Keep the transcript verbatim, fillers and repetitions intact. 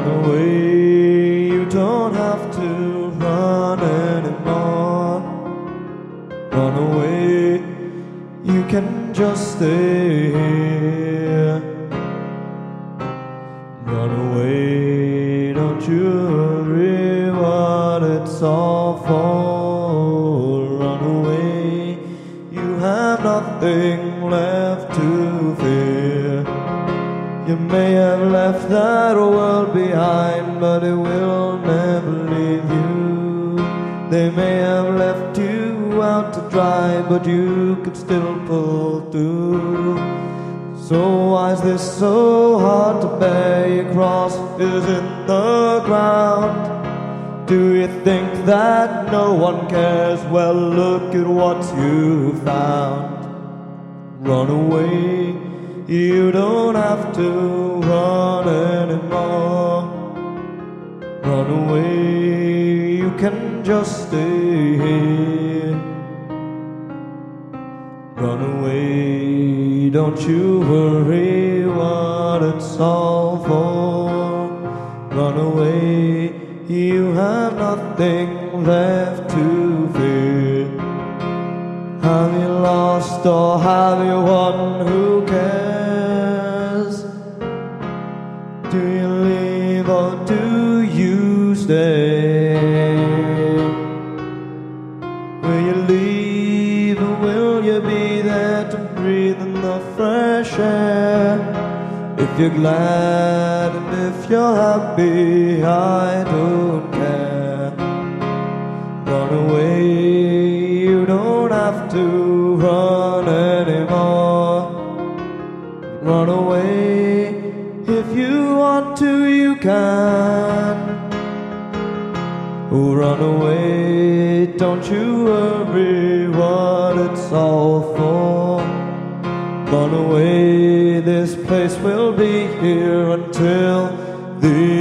Run away, you don't have to run anymore. Run away, you can just stay here. Run away, don't you worry what it's all for. Run away, you have nothing left to fear. You may have left that world behind, but it will never leave you. They may have left you out to dry, but you could still pull through. So why is this so hard to bear? Your cross is in the ground. Do you think that no one cares? Well, look at what you found. Run away, you don't have to run anymore. Run away, you can just stay here. Run away, don't you worry what it's all for. Run away, you have nothing left to fear. Have you lost or have you won? Who cares? Do you leave or do you stay? Will you leave or will you be there to breathe in the fresh air? If you're glad and if you're happy, I don't care. Run away, you don't have to run anymore. Run away, if you want to, you can. Oh, run away, don't you worry what it's all for. Run away, this place will be here until the